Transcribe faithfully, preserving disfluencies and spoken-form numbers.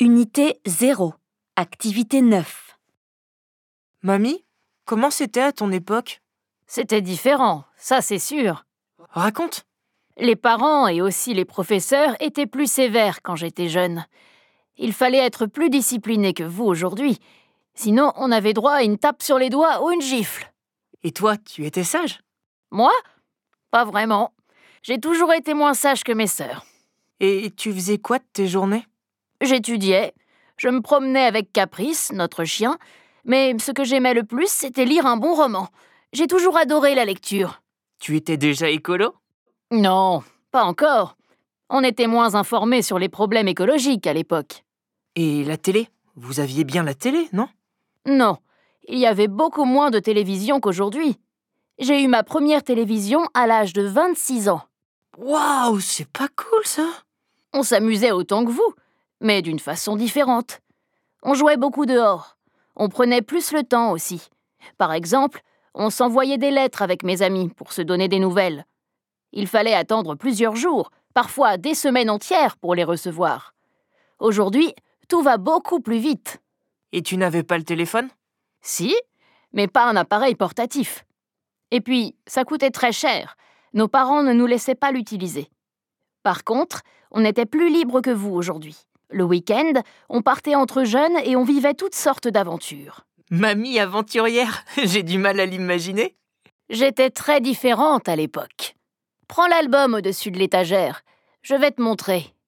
Unité zéro. Activité neuf. Mamie, comment c'était à ton époque? C'était différent, ça c'est sûr. Raconte. Les parents et aussi les professeurs étaient plus sévères quand j'étais jeune. Il fallait être plus discipliné que vous aujourd'hui. Sinon, on avait droit à une tape sur les doigts ou une gifle. Et toi, tu étais sage? Moi? Pas vraiment. J'ai toujours été moins sage que mes sœurs. Et tu faisais quoi de tes journées? J'étudiais, je me promenais avec Caprice, notre chien, mais ce que j'aimais le plus, c'était lire un bon roman. J'ai toujours adoré la lecture. Tu étais déjà écolo? Non, pas encore. On était moins informés sur les problèmes écologiques à l'époque. Et la télé? Vous aviez bien la télé, non? Non, il y avait beaucoup moins de télévision qu'aujourd'hui. J'ai eu ma première télévision à l'âge de vingt-six ans. Waouh, c'est pas cool ça! On s'amusait autant que vous, mais d'une façon différente. On jouait beaucoup dehors. On prenait plus le temps aussi. Par exemple, on s'envoyait des lettres avec mes amis pour se donner des nouvelles. Il fallait attendre plusieurs jours, parfois des semaines entières pour les recevoir. Aujourd'hui, tout va beaucoup plus vite. Et tu n'avais pas le téléphone? Si, mais pas un appareil portatif. Et puis, ça coûtait très cher. Nos parents ne nous laissaient pas l'utiliser. Par contre, on était plus libre que vous aujourd'hui. Le week-end, on partait entre jeunes et on vivait toutes sortes d'aventures. Mamie aventurière, j'ai du mal à l'imaginer. J'étais très différente à l'époque. Prends l'album au-dessus de l'étagère. Je vais te montrer.